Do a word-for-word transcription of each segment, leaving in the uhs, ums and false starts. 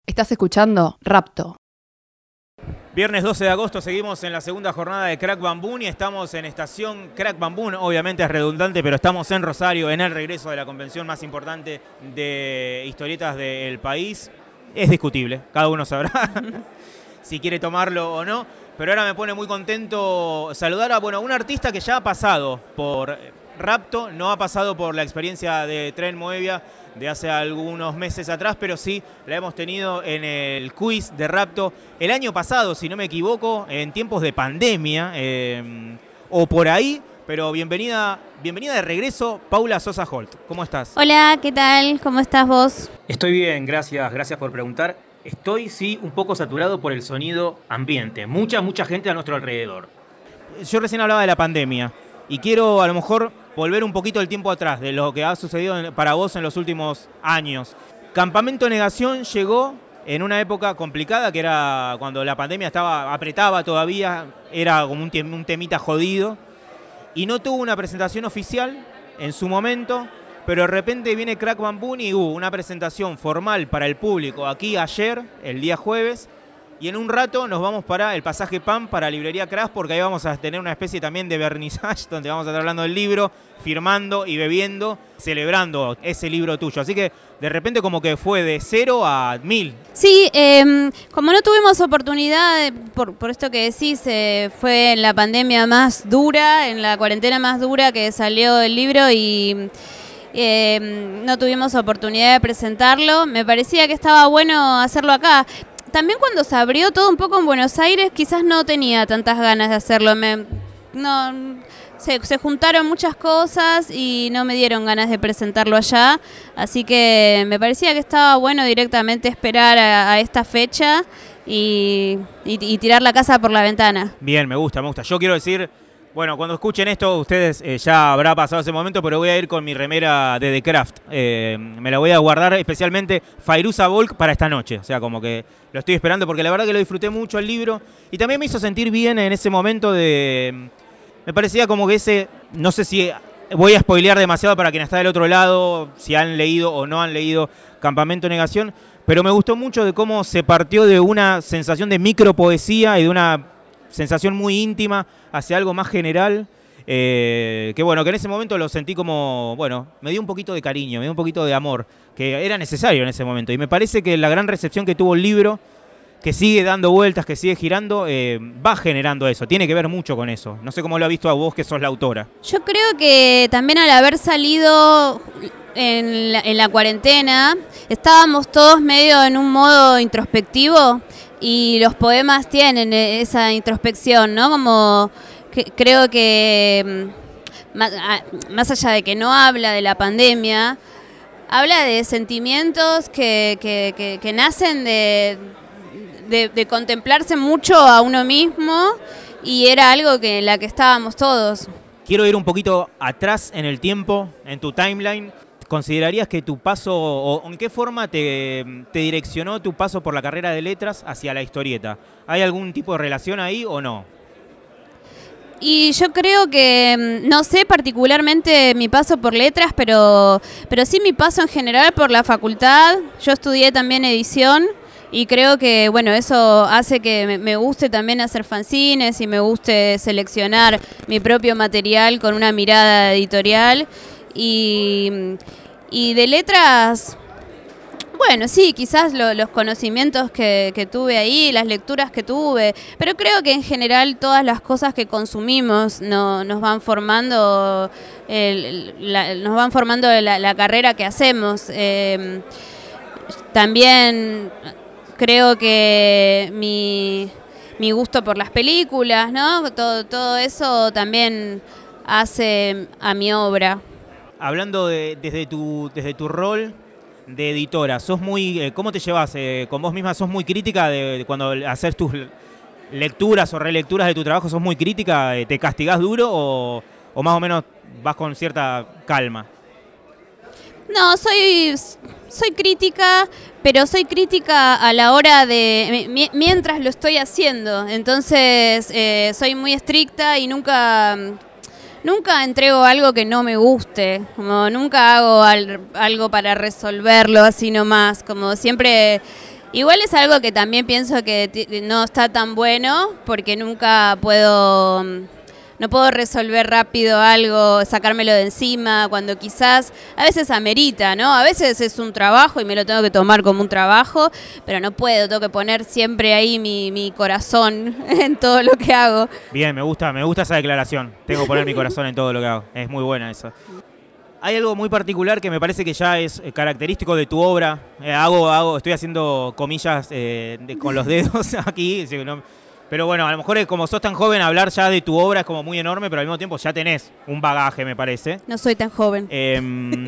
Estás escuchando Rapto. Viernes doce de agosto, seguimos en la segunda jornada de Crack Bambún y estamos en estación Crack Bambún. Obviamente es redundante, pero estamos en Rosario, en el regreso de la convención más importante de historietas del país. Es discutible, cada uno sabrá si quiere tomarlo o no, pero ahora me pone muy contento saludar a bueno, un artista que ya ha pasado por Rapto, no ha pasado por la experiencia de Tren Moevia de hace algunos meses atrás, pero sí la hemos tenido en el quiz de Rapto el año pasado, si no me equivoco, en tiempos de pandemia, eh, o por ahí, pero bienvenida, bienvenida de regreso, Paula Sosa Holt. ¿Cómo estás? Hola, ¿qué tal? ¿Cómo estás vos? Estoy bien, gracias, gracias por preguntar. Estoy, sí, un poco saturado por el sonido ambiente. Mucha, mucha gente a nuestro alrededor. Yo recién hablaba de la pandemia y quiero a lo mejor volver un poquito el tiempo atrás de lo que ha sucedido para vos en los últimos años. Campamento Negación llegó en una época complicada, que era cuando la pandemia estaba apretaba todavía, era como un, tem- un temita jodido, y no tuvo una presentación oficial en su momento, pero de repente viene Crack Bambún y hubo una presentación formal para el público aquí ayer, el día jueves, y en un rato nos vamos para el pasaje P A M, para Librería Crash, porque ahí vamos a tener una especie también de vernissage, donde vamos a estar hablando del libro, firmando y bebiendo, celebrando ese libro tuyo. Así que de repente como que fue de cero a mil. Sí, eh, como no tuvimos oportunidad, de, por, por esto que decís, eh, fue en la pandemia más dura, en la cuarentena más dura que salió el libro y eh, no tuvimos oportunidad de presentarlo. Me parecía que estaba bueno hacerlo acá. También cuando se abrió todo un poco en Buenos Aires, quizás no tenía tantas ganas de hacerlo. Me, no, se, se juntaron muchas cosas y no me dieron ganas de presentarlo allá. Así que me parecía que estaba bueno directamente esperar a, a esta fecha y, y, y tirar la casa por la ventana. Bien, me gusta, me gusta. Yo quiero decir, bueno, cuando escuchen esto, ustedes eh, ya habrá pasado ese momento, pero voy a ir con mi remera de The Craft. Eh, me la voy a guardar especialmente Fairuza Volk para esta noche. O sea, como que lo estoy esperando porque la verdad que lo disfruté mucho el libro. Y también me hizo sentir bien en ese momento de... Me parecía como que ese... No sé si voy a spoilear demasiado para quien está del otro lado, si han leído o no han leído Campamento Negación, pero me gustó mucho de cómo se partió de una sensación de micropoesía y de una sensación muy íntima hacia algo más general, eh, que bueno, que en ese momento lo sentí como, bueno, me dio un poquito de cariño, me dio un poquito de amor, que era necesario en ese momento. Y me parece que la gran recepción que tuvo el libro, que sigue dando vueltas, que sigue girando, eh, va generando eso, tiene que ver mucho con eso. No sé cómo lo ha visto a vos, que sos la autora. Yo creo que también al haber salido en la, en la cuarentena, estábamos todos medio en un modo introspectivo. Y los poemas tienen esa introspección, ¿no? Como que creo que más, más allá de que no habla de la pandemia, habla de sentimientos que, que, que, que nacen de, de, de contemplarse mucho a uno mismo, y era algo que en la que estábamos todos. Quiero ir un poquito atrás en el tiempo, en tu timeline. ¿Considerarías que tu paso, o en qué forma te, te direccionó tu paso por la carrera de letras hacia la historieta? ¿Hay algún tipo de relación ahí o no? Y yo creo que, no sé particularmente mi paso por letras, pero, pero sí mi paso en general por la facultad. Yo estudié también edición y creo que bueno, eso hace que me guste también hacer fanzines y me guste seleccionar mi propio material con una mirada editorial. Y, y de letras, bueno, sí, quizás lo, los conocimientos que, que tuve ahí, las lecturas que tuve, pero creo que en general todas las cosas que consumimos no, nos van formando, el, la, nos van formando la, la carrera que hacemos. Eh, también creo que mi, mi gusto por las películas, ¿no? Todo, todo eso también hace a mi obra. Hablando de, desde tu desde tu rol de editora, sos muy, eh, ¿cómo te llevas eh, con vos misma? ¿Sos muy crítica de, de cuando haces tus lecturas o relecturas de tu trabajo? ¿Sos muy crítica? ¿Te castigás duro o, o más o menos vas con cierta calma? No, soy soy crítica, pero soy crítica a la hora de mi, mientras lo estoy haciendo. Entonces eh, soy muy estricta y nunca Nunca entrego algo que no me guste, como nunca hago al, algo para resolverlo así nomás, como siempre Igual es algo que también pienso que t- no está tan bueno, porque nunca puedo, no puedo resolver rápido algo, sacármelo de encima, cuando quizás a veces amerita, ¿no? A veces es un trabajo y me lo tengo que tomar como un trabajo, pero no puedo, tengo que poner siempre ahí mi, mi corazón en todo lo que hago. Bien, me gusta, me gusta esa declaración. Tengo que poner mi corazón en todo lo que hago. Es muy buena eso. Hay algo muy particular que me parece que ya es característico de tu obra. Eh, hago, hago, estoy haciendo comillas eh, de, con los dedos aquí. ¿No? Pero bueno, a lo mejor es como sos tan joven, hablar ya de tu obra es como muy enorme, pero al mismo tiempo ya tenés un bagaje, me parece. No soy tan joven. Eh,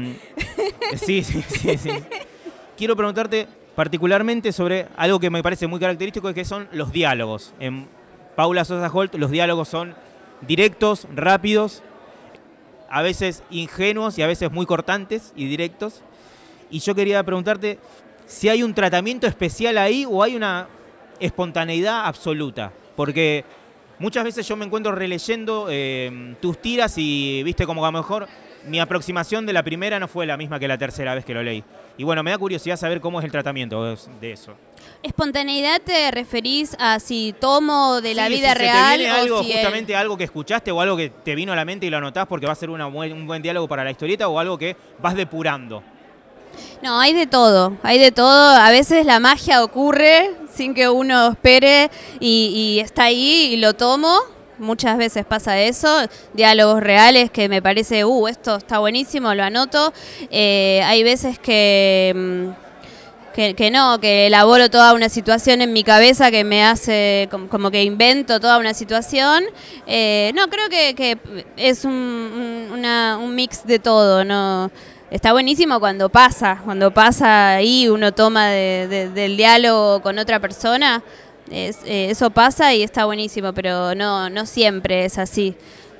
sí, sí, sí, sí. Quiero preguntarte particularmente sobre algo que me parece muy característico, que son los diálogos. En Paula Sosa Holt los diálogos son directos, rápidos, a veces ingenuos y a veces muy cortantes y directos. Y yo quería preguntarte si hay un tratamiento especial ahí o hay una espontaneidad absoluta. Porque muchas veces yo me encuentro releyendo eh, tus tiras y viste como que a lo mejor mi aproximación de la primera no fue la misma que la tercera vez que lo leí. Y bueno, me da curiosidad saber cómo es el tratamiento de eso. ¿Espontaneidad te referís a si tomo de la sí, vida si real? Se te viene algo, o si justamente el... algo que escuchaste o algo que te vino a la mente y lo anotás porque va a ser una buen, un buen diálogo para la historieta, o algo que vas depurando. No, hay de todo, hay de todo. A veces la magia ocurre sin que uno espere y, y está ahí y lo tomo. Muchas veces pasa eso, diálogos reales que me parece, uh, esto está buenísimo, lo anoto. Eh, hay veces que, que, que no, que elaboro toda una situación en mi cabeza que me hace, como, como que invento toda una situación. Eh, no, creo que, que es un, un, una, un mix de todo, ¿no? Está buenísimo cuando pasa, cuando pasa ahí uno toma de, de, del diálogo con otra persona. Es, eh, eso pasa y está buenísimo, pero no, no siempre es así.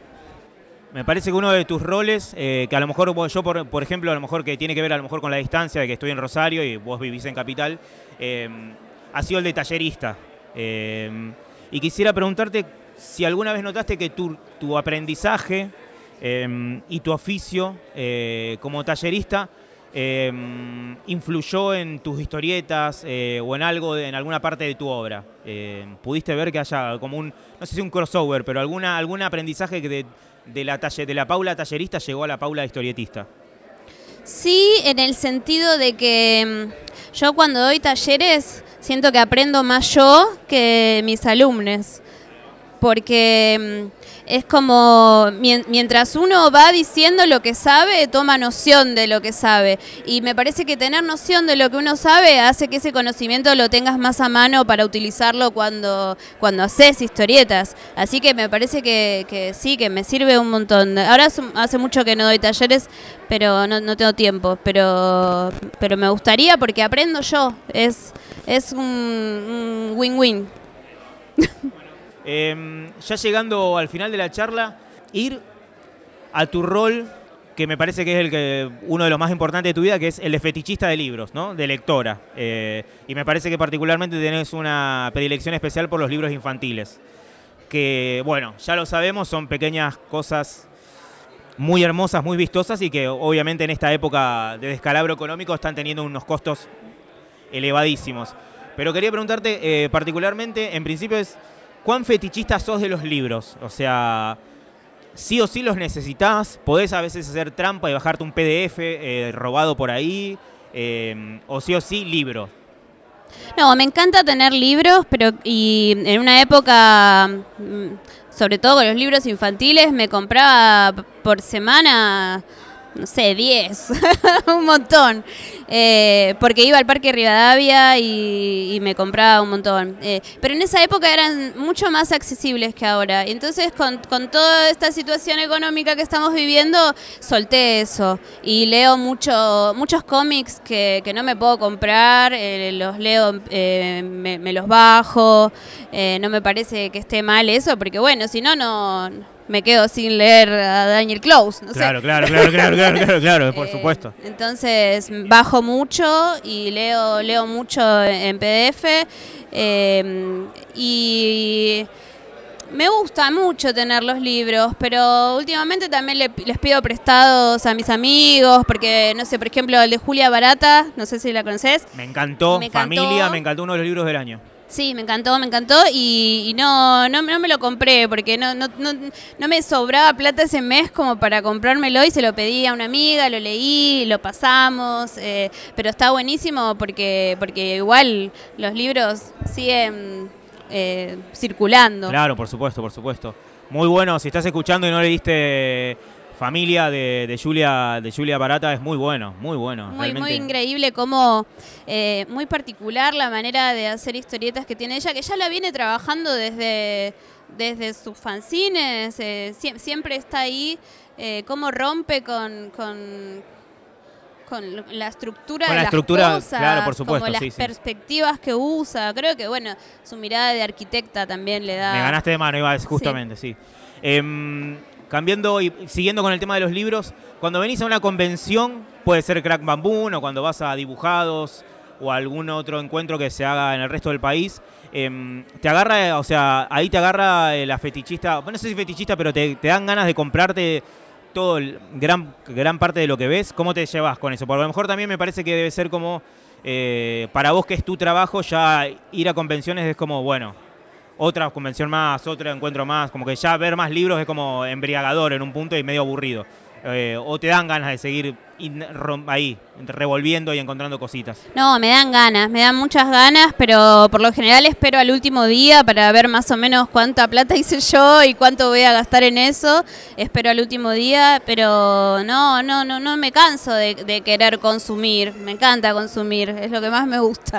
Me parece que uno de tus roles, eh, que a lo mejor yo, por, por ejemplo, a lo mejor que tiene que ver a lo mejor con la distancia de que estoy en Rosario y vos vivís en Capital, eh, ha sido el de tallerista. Eh, y quisiera preguntarte si alguna vez notaste que tu, tu aprendizaje eh, y tu oficio eh, como tallerista eh, influyó en tus historietas eh, o en algo, de, en alguna parte de tu obra. Eh, ¿Pudiste ver que haya como un, no sé si un crossover, pero alguna algún aprendizaje que de, de, la talle, de la Paula tallerista llegó a la Paula historietista? Sí, en el sentido de que yo cuando doy talleres siento que aprendo más yo que mis alumnos, porque es como mientras uno va diciendo lo que sabe, toma noción de lo que sabe. Y me parece que tener noción de lo que uno sabe hace que ese conocimiento lo tengas más a mano para utilizarlo cuando, cuando haces historietas. Así que me parece que, que sí, que me sirve un montón. Ahora hace mucho que no doy talleres, pero no, no tengo tiempo. Pero, pero me gustaría porque aprendo yo. Es, es un, un win-win. Eh, ya llegando al final de la charla, ir a tu rol, que me parece que es el que uno de los más importantes de tu vida, que es el de fetichista de libros, ¿no? De lectora. Eh, y me parece que particularmente tenés una predilección especial por los libros infantiles. Que, bueno, ya lo sabemos, son pequeñas cosas muy hermosas, muy vistosas y que obviamente en esta época de descalabro económico están teniendo unos costos elevadísimos. Pero quería preguntarte eh, particularmente, en principio es, ¿cuán fetichista sos de los libros? O sea, sí o sí los necesitas, podés a veces hacer trampa y bajarte un P D F eh, robado por ahí, eh, o sí o sí libro. No, me encanta tener libros, pero y en una época, sobre todo con los libros infantiles, me compraba por semana, no sé, diez, un montón, eh, porque iba al Parque Rivadavia y, y me compraba un montón. Eh, pero en esa época eran mucho más accesibles que ahora. Entonces, con, con toda esta situación económica que estamos viviendo, solté eso. Y leo mucho, muchos cómics que, que no me puedo comprar, eh, los leo, eh, me, me los bajo. Eh, no me parece que esté mal eso, porque bueno, si no, no... me quedo sin leer a Daniel Close, no claro, sé. Claro, claro, claro, claro, claro, claro, por eh, supuesto. Entonces bajo mucho y leo leo mucho en P D F eh, y Me gusta mucho tener los libros, pero últimamente también le, les pido prestados a mis amigos, porque, no sé, por ejemplo, el de Julia Barata, no sé si la conoces. Me encantó, Me Familia, encantó. me encantó uno de los libros del año. Sí, me encantó, me encantó y, y no, no, no me lo compré porque no, no, no, no me sobraba plata ese mes como para comprármelo y se lo pedí a una amiga, lo leí, lo pasamos, eh, pero está buenísimo porque, porque igual los libros siguen eh, circulando. Claro, por supuesto, por supuesto. Muy bueno, si estás escuchando y no leíste Familia de, de Julia de Julia Barata, es muy bueno, muy bueno. Muy, realmente. muy increíble, como eh, muy particular la manera de hacer historietas que tiene ella, que ya la viene trabajando desde, desde sus fanzines, eh, sie- siempre está ahí, eh, cómo rompe con, con, con la estructura Con de la las estructura, cosas, claro, por supuesto, como las sí, sí. perspectivas que usa. Creo que, bueno, su mirada de arquitecta también le da... Me ganaste de mano, iba a decir, justamente, sí. sí. Eh, cambiando y siguiendo con el tema de los libros, cuando venís a una convención, puede ser Crack Bamboo, o cuando vas a Dibujados o a algún otro encuentro que se haga en el resto del país, eh, te agarra, o sea, ahí te agarra la fetichista, bueno, no sé si fetichista, pero te, te dan ganas de comprarte todo, el, gran, gran parte de lo que ves. ¿Cómo te llevas con eso? Porque a lo mejor también me parece que debe ser como, eh, para vos que es tu trabajo, ya ir a convenciones es como, bueno, otra convención más, otro encuentro más, como que ya ver más libros es como embriagador en un punto y medio aburrido. Eh, o te dan ganas de seguir in, rom, ahí, revolviendo y encontrando cositas. No, me dan ganas, me dan muchas ganas, pero por lo general espero al último día para ver más o menos cuánta plata hice yo y cuánto voy a gastar en eso. Espero al último día, pero no, no, no, no me canso de, de querer consumir. Me encanta consumir, es lo que más me gusta.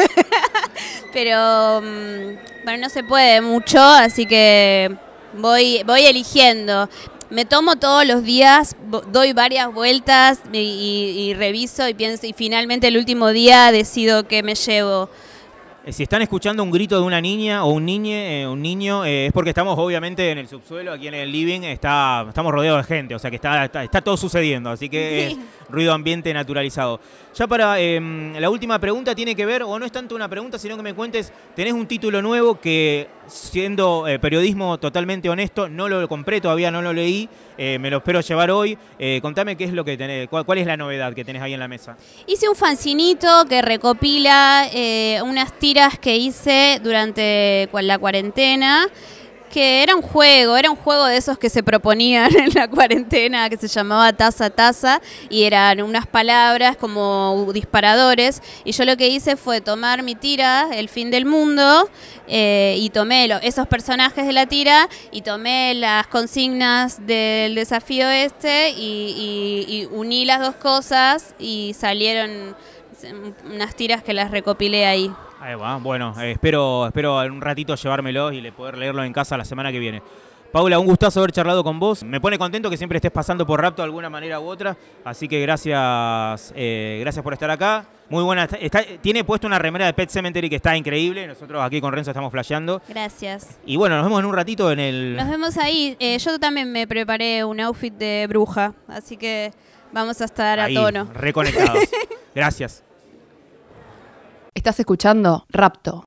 Pero bueno, no se puede mucho, así que voy, voy eligiendo. Me tomo todos los días, doy varias vueltas y, y, y reviso y pienso, y finalmente el último día decido qué me llevo. Si están escuchando un grito de una niña o un niñe, eh, un niño, eh, es porque estamos obviamente en el subsuelo, aquí en el living, está, estamos rodeados de gente, o sea que está, está, está todo sucediendo, así que sí. Es ruido ambiente naturalizado. Ya para eh, la última pregunta tiene que ver, o no es tanto una pregunta, sino que me cuentes, tenés un título nuevo que, siendo eh, periodismo totalmente honesto, no lo compré, todavía no lo leí, eh, me lo espero llevar hoy. Eh, contame qué es lo que tenés, cuál, cuál es la novedad que tenés ahí en la mesa. Hice un fancinito que recopila eh, unas tiras que hice durante la cuarentena, que era un juego, era un juego de esos que se proponían en la cuarentena, que se llamaba Taza Taza, y eran unas palabras como disparadores, y yo lo que hice fue tomar mi tira, El fin del mundo, eh, y tomé lo, esos personajes de la tira, y tomé las consignas del desafío este, y, y, y uní las dos cosas, y salieron unas tiras que las recopilé ahí. Ahí va, bueno, eh, espero, espero en un ratito llevármelo y poder leerlo en casa la semana que viene. Paula, un gustazo haber charlado con vos. Me pone contento que siempre estés pasando por Rapto de alguna manera u otra. Así que gracias eh, gracias por estar acá. Muy buena. Está, tiene puesto una remera de Pet Sematary que está increíble. Nosotros aquí con Renzo estamos flasheando. Gracias. Y bueno, nos vemos en un ratito en el... Nos vemos ahí. Eh, yo también me preparé un outfit de bruja. Así que vamos a estar ahí, a tono. Reconectados. Gracias. Estás escuchando Rapto.